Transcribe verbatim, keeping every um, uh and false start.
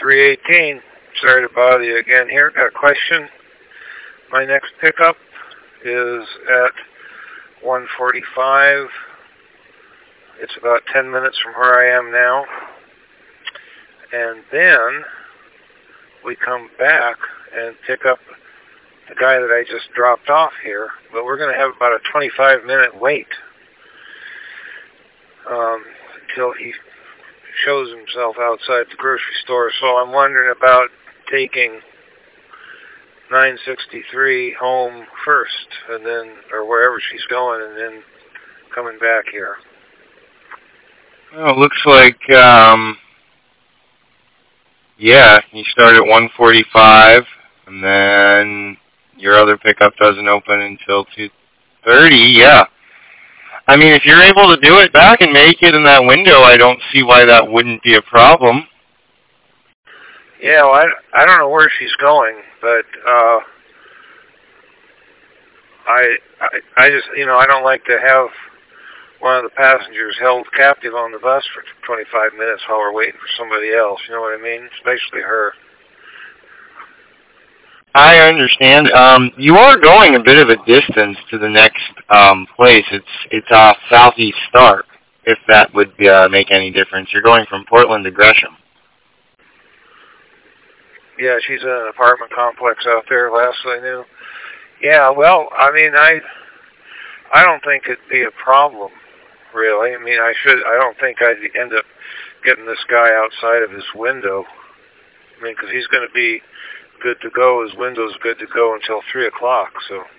three eighteen. Sorry to bother you again here. Got a question. My next pickup is at one forty-five. It's about ten minutes from where I am now. And then we come back and pick up the guy that I just dropped off here. But we're going to have about a twenty-five minute wait um, until he shows himself outside the grocery store. So I'm wondering about taking nine sixty-three home first, and then, or wherever she's going, and then coming back here. Well, it looks like, um, yeah, you start at one forty-five, and then your other pickup doesn't open until two thirty, yeah. I mean, if you're able to do it back and make it in that window, I don't see why that wouldn't be a problem. Yeah, well, I, I don't know where she's going, but uh, I, I I just, you know, I don't like to have one of the passengers held captive on the bus for twenty-five minutes while we're waiting for somebody else. You know what I mean? Especially her. I understand. Um, you are going a bit of a distance to the next um, place. It's it's off Southeast Stark, if that would uh, make any difference. You're going from Portland to Gresham. Yeah, she's in an apartment complex out there, last I knew. Yeah, well, I mean, I I don't think it'd be a problem, really. I mean, I should. I don't think I'd end up getting this guy outside of his window. I mean, because he's going to be good to go. His window's good to go until three o'clock, so